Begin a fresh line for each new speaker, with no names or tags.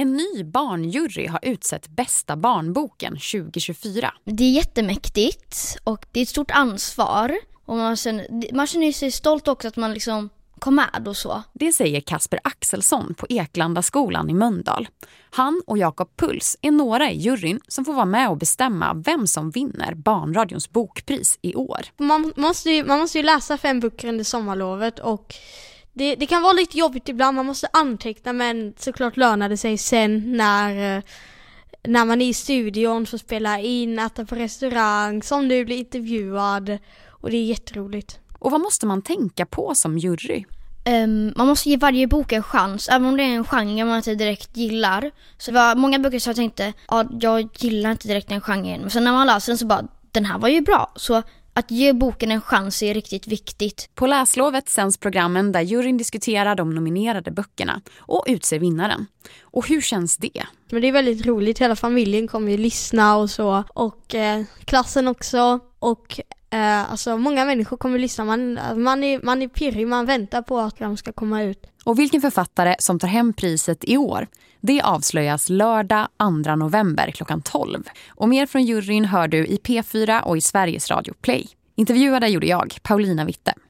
En ny barnjury har utsett bästa barnboken 2024.
Det är jättemäktigt och det är ett stort ansvar. Och man känner sig stolt också att man liksom kom med och så.
Det säger Kasper Axelsson på Eklandaskolan i Mölndal. Han och Jakob Puls är några i juryn som får vara med och bestämma vem som vinner Barnradions bokpris i år.
Man måste ju läsa 5 böcker under sommarlovet och det kan vara lite jobbigt ibland. Man måste anteckna, men såklart lönar det sig sen när man är i studion, får spela in, äta på restaurang, som du blir intervjuad, och det är jätteroligt.
Och vad måste man tänka på som jury?
Man måste ge varje bok en chans, även om det är en genre man inte direkt gillar. Så det var många böcker som jag tänkte, jag gillar inte direkt den genren. Men sen när man läser den så bara, den här var ju bra. Så att ge boken en chans är riktigt viktigt.
På läslovet sänds programmen där juryn diskuterar de nominerade böckerna och utser vinnaren. Och hur känns det?
Men det är väldigt roligt, hela familjen kommer ju lyssna och så. Och klassen också. Och alltså många människor kommer lyssna. Man är pirrig, man väntar på att de ska komma ut.
Och vilken författare som tar hem priset i år, det avslöjas lördag 2 november klockan 12. Och mer från juryn hör du i P4 och i Sveriges Radio Play. Intervjuade gjorde jag, Paulina Witte.